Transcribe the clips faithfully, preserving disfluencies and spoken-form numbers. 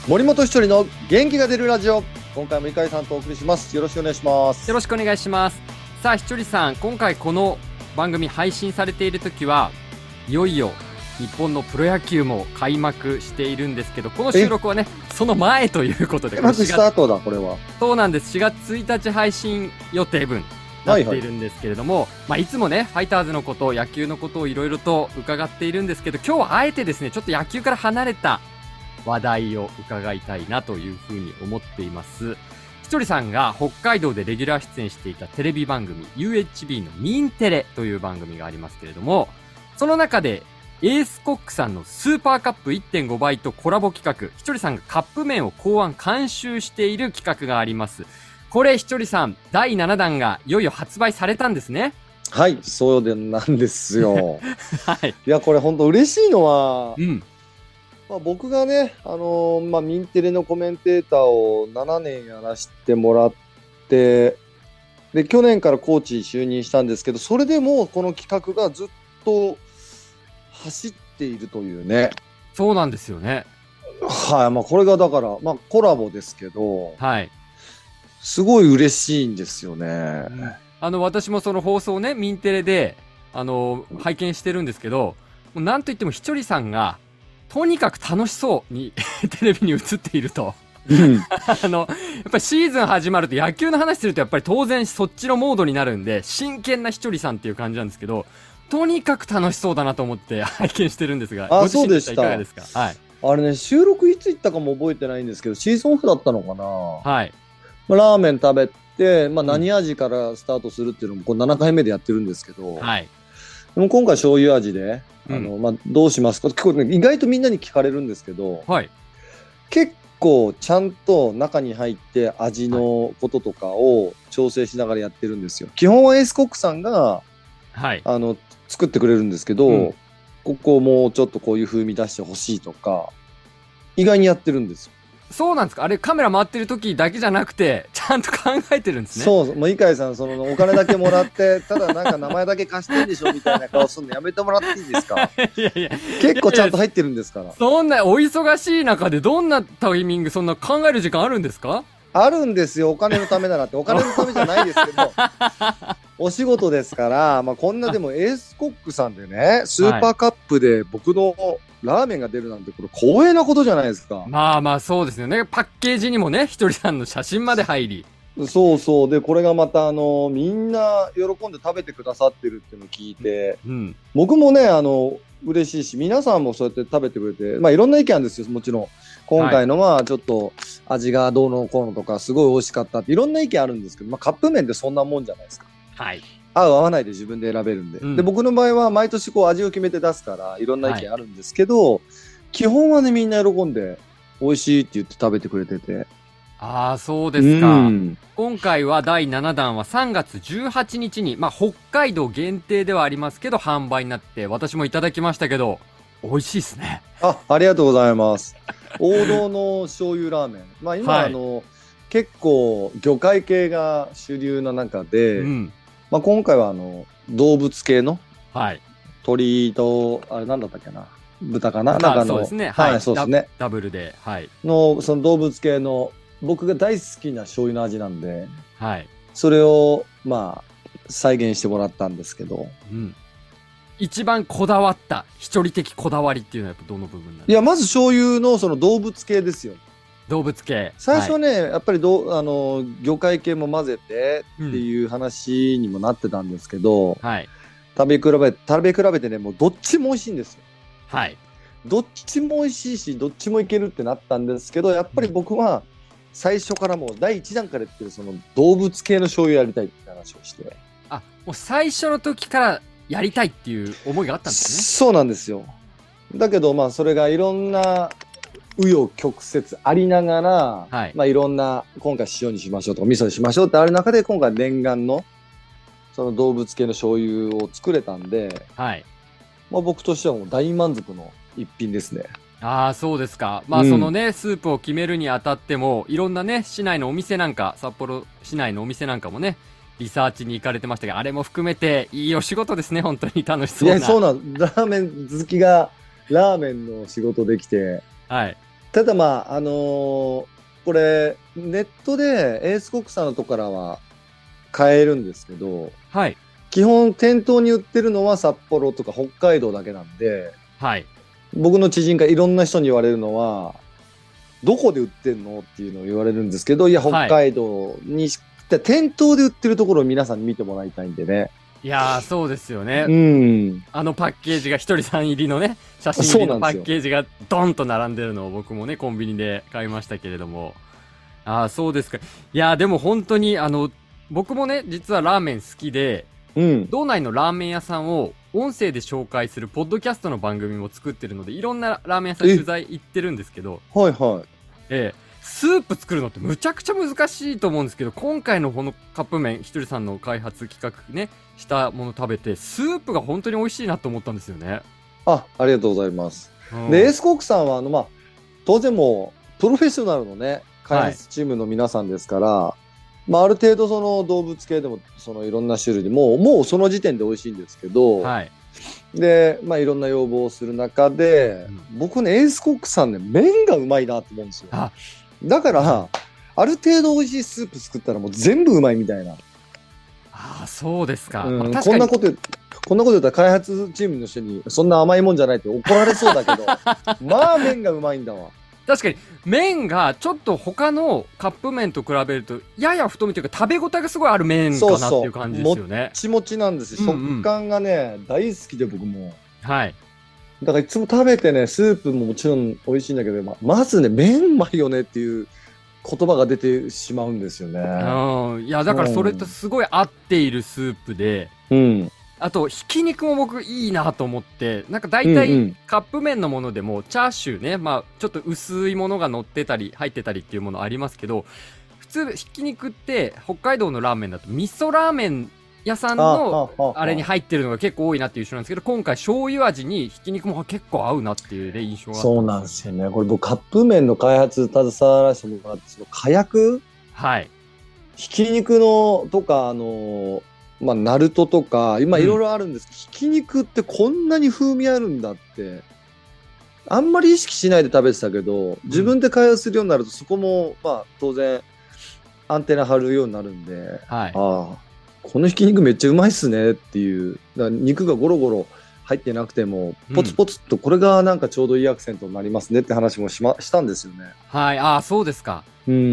森本ひとりの元気が出るラジオ、今回も井上さんとお送りします。よろしくお願いします。 よろしくお願いします。さあひとりさん、今回この番組配信されている時はいよいよ日本のプロ野球も開幕しているんですけど、この収録はねその前ということで、 開幕した後だこれは。 そうなんです。しがつついたち配信予定分なっているんですけれども、はいはい、まあ、いつもねファイターズのこと、野球のことをいろいろと伺っているんですけど、今日はあえてですねちょっと野球から離れた話題を伺いたいなというふうに思っています。ひとりさんが北海道でレギュラー出演していたテレビ番組 ユーエイチビー の民テレという番組がありますけれども、その中でエースコックさんのスーパーカップ いってんご 倍とコラボ企画、ひとりさんがカップ麺を考案監修している企画があります。これひとりさんだいななだんがいよいよ発売されたんですね。 はい、そうでなんですよ。 はい。 いやこれ本当嬉しいのは、 うん。 まあ、僕がね、あのーまあ、民テレのコメンテーターをななねんやらせてもらって、で去年からコーチ就任したんですけど、それでもこの企画がずっと走っているというね。 そうなんですよね。 はい、まあ、これがだから、まあ、コラボですけど、 はい。 すごい嬉しいんですよね。 うん、あの私もその放送ね民テレであの拝見してるんですけど、もうなんといってもひとりさんがとにかく楽しそうにテレビに映っていると。 うん、 あのやっぱりシーズン始まると野球の話するとやっぱり当然そっちのモードになるんで、真剣なひとりさんっていう感じなんですけど、とにかく楽しそうだなと思って拝見してるんですが、 あ、 ご自身としてそうでした。 はいかがですか？はい。 あれね、収録いつ行ったかも覚えてないんですけど、シーズンオフだったのかな。 はい。 まあ、ラーメン食べて、まあ、何味からスタートするっていうのもこれななかいめでやってるんですけど、 はい。 でも今回醤油味で、 うん、 あのまあ、どうしますかって結構、ね、意外とみんなに聞かれるんですけど、 はい。 結構ちゃんと中に入って味のこととかを調整しながらやってるんですよ。基本はエースコックさんが、 はい。 あの作ってくれるんですけど、うん、ここもうちょっとこういう風味出してほしいとか意外にやってるんですよ。 そうなんですか？あれカメラ回ってる時だけじゃなくてちゃんと考えてるんですね。 そう、もう井海さんそのお金だけもらってただなんか名前だけ貸してんでしょみたいな顔するのやめてもらっていいですか？ いやいや結構ちゃんと入ってるんですから。 そんなお忙しい中でどんなタイミングそんな考える時間あるんですか？ あるんですよ。お金のためならって。お金のためじゃないですけどお仕事ですから、まあ、こんなでもエースコックさんでねスーパーカップで僕のラーメンが出るなんてこれ光栄なことじゃないですか。 まあまあそうですよね。パッケージにもねひとりさんの写真まで入り、 そうそう。でこれがまたあのみんな喜んで食べてくださってるっていうのを聞いて、うん、僕もねあの嬉しいし、皆さんもそうやって食べてくれて、まあいろんな意見あるんですよ。もちろん今回のはちょっと味がどうのこうのとかすごい美味しかったっていろんな意見あるんですけど、まあ、カップ麺ってそんなもんじゃないですか。 はい、 合う合わないで自分で選べるんで、うん、で僕の場合は毎年こう味を決めて出すからいろんな意見あるんですけど、はい、基本はねみんな喜んで美味しいって言って食べてくれてて。 ああそうですか、うん、今回はだいななだんはさんがつじゅうはちにちに、まあ、北海道限定ではありますけど販売になって、私もいただきましたけど美味しいですね。 あ、ありがとうございます。王道の醤油ラーメン、まあ今、はい、あの結構魚介系が主流の中で、うん、まあ、今回はあの動物系の、はい、鶏とあれなんだったっけな、豚かな、中のそうですね、はい、はい、そうですね、ダブルで、 はい、のその動物系の僕が大好きな醤油の味なんで、はい、それをまあ再現してもらったんですけど、うん、 一番こだわった一人的こだわりっていうのはやっぱどの部分なんですか？ いやまず醤油のその動物系ですよ。 動物系最初ね、はい、やっぱりどあの魚介系も混ぜてっていう話にもなってたんですけど、うん、はい、食べ比べ食べ比べてねもうどっちも美味しいんですよ。はい、どっちも美味しいしどっちもいけるってなったんですけど、やっぱり僕は最初からもうだいいちだんから言ってるその動物系の醤油やりたいって話をして、 あ、もう最初の時からやりたいっていう思いがあったんですね。 そうなんですよ。だけどまあそれがいろんな紆余曲折ありながら、はい、まあいろんな今回塩にしましょうとか味噌にしましょうってある中で今回念願のその動物系の醤油を作れたんで、はい、まあ、僕としてはもう大満足の一品ですね。 ああそうですか。まあ、うん、そのねスープを決めるにあたってもいろんなね市内のお店なんか札幌市内のお店なんかもねリサーチに行かれてましたが、あれも含めていいお仕事ですね。本当に楽しそうな。 いやそうなん、ラーメン好きがラーメンの仕事できて、はい、 ただまあ、あのー、これ、ネットでエースコックさんのとこからは買えるんですけど、 はい。 基本店頭に売ってるのは札幌とか北海道だけなんで、 はい。 僕の知人がいろんな人に言われるのは、どこで売ってんのっていうのを言われるんですけど、いや、北海道に、はい、店頭で売ってるところを皆さんに見てもらいたいんでね。 いやー、そうですよね。 うん。 あのパッケージがひとりさん入りのね、写真入りのパッケージがドンと並んでるのを僕もね、コンビニで買いましたけれども。ああ、そうですか。いやー、でも本当に、あの、僕もね、実はラーメン好きで、うん、道内のラーメン屋さんを音声で紹介するポッドキャストの番組も作ってるので、いろんなラーメン屋さん取材行ってるんですけど、 はいはい。 ええ、スープ作るのってむちゃくちゃ難しいと思うんですけど、今回のこのカップ麺、ひとりさんの開発企画ね、したもの食べて、スープが本当に美味しいなと思ったんですよね。 あ、ありがとうございます。うん、で、エースコックさんは、あの、まあ、当然もう、プロフェッショナルのね、開発チームの皆さんですから、はい、まあ、ある程度その動物系でも、そのいろんな種類でもう、もうその時点で美味しいんですけど、はい。で、まあ、いろんな要望をする中で、うん、僕ね、エースコックさんね、麺がうまいなと思うんですよ。だから、ある程度美味しいスープ作ったらもう全部うまいみたいな。 ああ、そうですか。 うん、まあ、こんなこと、こんなこと言ったら開発チームの人に、そんな甘いもんじゃないって怒られそうだけど、まあ麺がうまいんだわ。 確かに、麺がちょっと他のカップ麺と比べると、やや太めというか食べ応えがすごいある麺かなっていう感じですよね。そうそう、もっちもちなんですよ。うんうん、食感がね、大好きで僕も。 はい。 だからいつも食べてね、スープももちろん美味しいんだけど、ま、まずね、麺うまいよねっていう言葉が出てしまうんですよね。 うん。いや、だからそれとすごい合っているスープで、うん。あと、ひき肉も僕いいなと思って、なんか大体カップ麺のものでも、チャーシューね、まあ、ちょっと薄いものが乗ってたり、入ってたりっていうものありますけど、普通、ひき肉って北海道のラーメンだと味噌ラーメン屋さんのあれに入ってるのが結構多いなっていう印象なんですけど、今回醤油味にひき肉も結構合うなっていう、ね、印象があった。 そうなんですよね。これ僕カップ麺の開発携わらせてもらって、その火薬、はい、ひき肉のとか、あのまあ、ナルトとか今いろいろあるんですけど、うん、ひき肉ってこんなに風味あるんだってあんまり意識しないで食べてたけど、自分で開発するようになると、そこもまあ当然アンテナ張るようになるんで、はい、ああこのひき肉めっちゃうまいっすねっていう、だから肉がゴロゴロ入ってなくてもポツポツとこれがなんかちょうどいいアクセントになりますねって話もしましたんですよね。 はい、ああそうですか。うん、うん、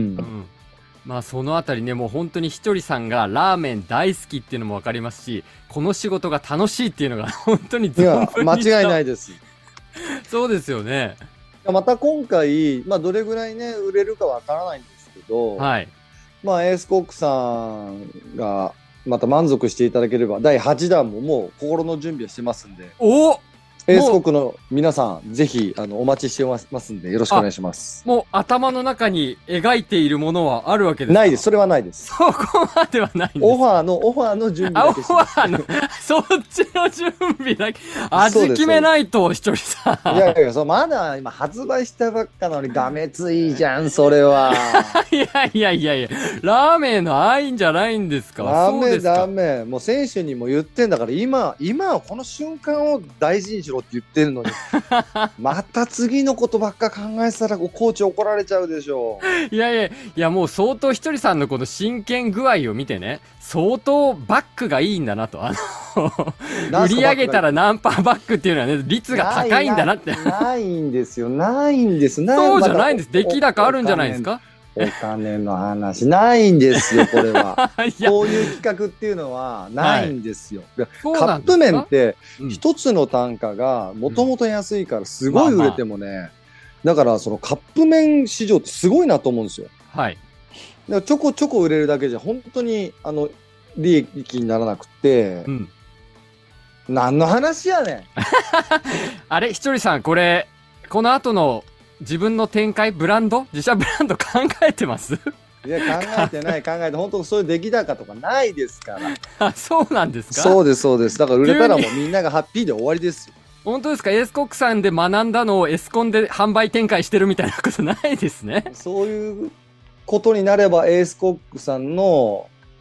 まあそのあたりね、もう本当にひとりさんがラーメン大好きっていうのも分かりますし、この仕事が楽しいっていうのが本当に存分に間違いないです。 そうですよね。 また今回、まあ、どれぐらいね売れるか分からないんですけど、はい、まあエースコックさんがまた満足していただければだいはちだんももう心の準備をしてますんで、おエースコックの皆さんぜひあのお待ちしてますんでよろしくお願いします。 もう頭の中に描いているものはあるわけですか？ ないです。それはないです。 そこまではないんです。 オファーのオファーの準備だけします。 オファーのそっちの準備だけ味決めないとひとりさん。 いやいやそうまだ今発売したばっかなのにダメついじゃんそれは。 いやいやいやいやラーメンの愛んじゃないんですか？ ダメダメもう選手にも言ってんだから今今この瞬間を大事にしろって言ってるのにまた次のことばっか考えてたらコーチ怒られちゃうでしょ。 いやいやいやもう相当ひとりさんのこの真剣具合を見てね相当バックがいいんだなとあの売り上げたらナンパーバックっていうのはね率が高いんだなってないんですよないんですそうじゃないんです。出来高あるんじゃないですか？ お金の話ないんですよこれはこういう企画っていうのはないんですよ、はい、カップ麺って一つの単価がもともと安いからすごい売れてもね、うんまあまあ、だからそのカップ麺市場ってすごいなと思うんですよ。はいだからちょこちょこ売れるだけじゃ本当にあの利益にならなくて、うん、何の話やねんあれひとりさんこれこの後の自分の展開ブランド自社ブランド考えてます？ いや考えてない考えて本当そういう出来高とかないですからあそうなんですか？ そうですそうです。だから売れたらもうみんながハッピーで終わりですよ。 本当ですか？エースコックさんで学んだのをエスコンで販売展開してるみたいなことないですね。 そういうことになればエースコックさんの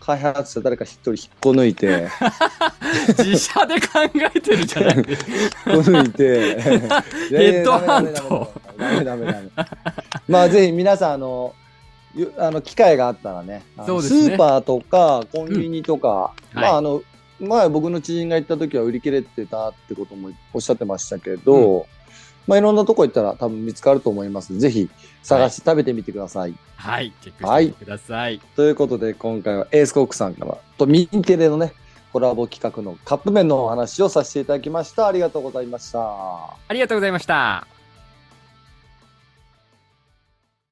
開発者誰か一人引っこ抜いて自社で考えてるじゃないですか。 引っこ抜いてヘッドハント。 ダメダメダメ。まあぜひ皆さんあのあの機会があったらね、そうですね、スーパーとかコンビニとか、うん、まああの前僕の知人が行った時は売り切れてたってこともおっしゃってましたけど、うん、まあいろんなとこ行ったら多分見つかると思いますので、ぜひ探して食べてみてください。 はい、チェックしてみてください。はい、 ということで今回はエースコックさんからとミンテレのねコラボ企画のカップ麺のお話をさせていただきました。ありがとうございました。 ありがとうございました。